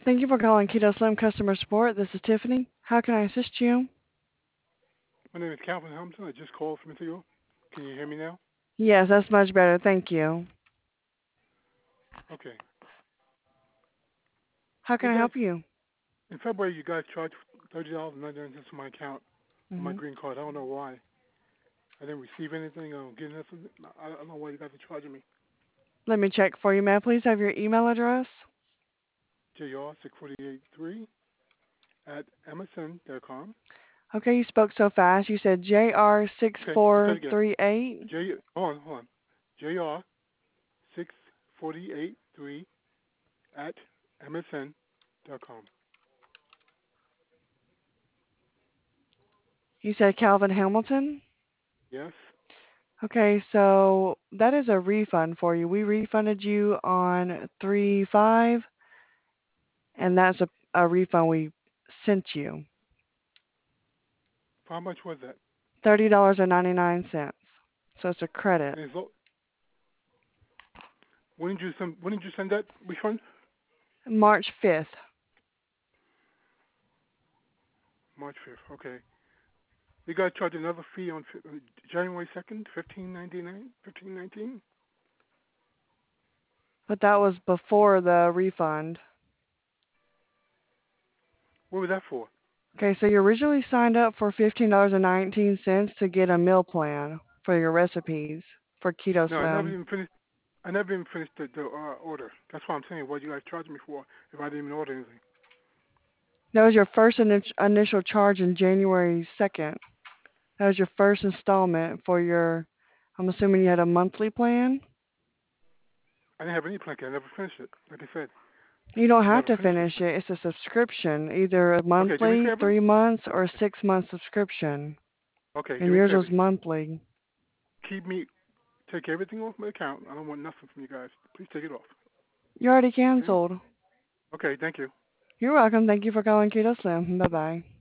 Thank you for calling Keto Slim Customer Support. This is Tiffany. How can I assist you? My name is Calvin Helmson. I just called from Interview. Can you hear me now? Yes, that's much better. Thank you. Okay. How You can I guys, help you? in February, you guys charged $30.99 to my account for my hmm green card. I don't know why. I didn't receive anything. I don't get nothing. I don't know why you guys are charging me. Let me check for you. May I please have your email address? JR6483 at MSN.com. Okay, you spoke so fast. You said Okay, I'll say it again. JR6438. Hold on. JR6483 at MSN.com. You said Calvin Hamilton? Yes? Okay, so that is a refund for you. We refunded you on 3/5, and that's a refund we sent you. How much was that? $30.99. So it's a credit. And when did you send that refund? March 5th. March 5th. Okay. You got to charge another fee on January 2nd, 15.99, 15.19. But that was before the refund. What was that for? Okay, so you originally signed up for $15.19 to get a meal plan for your recipes for Keto No, I never Slim. even finished. I never even finished the order. That's what I'm saying. What you guys charged me for if I didn't even order anything? That was your first initial charge in January 2nd. That was your first installment for your, I'm assuming you had a monthly plan? I didn't have any plan. I never finished it. Like I said, You don't I have never to finished this finish thing. it. It's a subscription, either a Okay, do me a monthly, favor. 3 months, or a 6 month subscription. Okay, do And me a yours favor. was monthly. Take everything off my account. I don't want nothing from you guys. Please take it off. You already Okay. canceled. Okay. Thank you. You're welcome. Thank you for calling Keto Slim. Bye bye.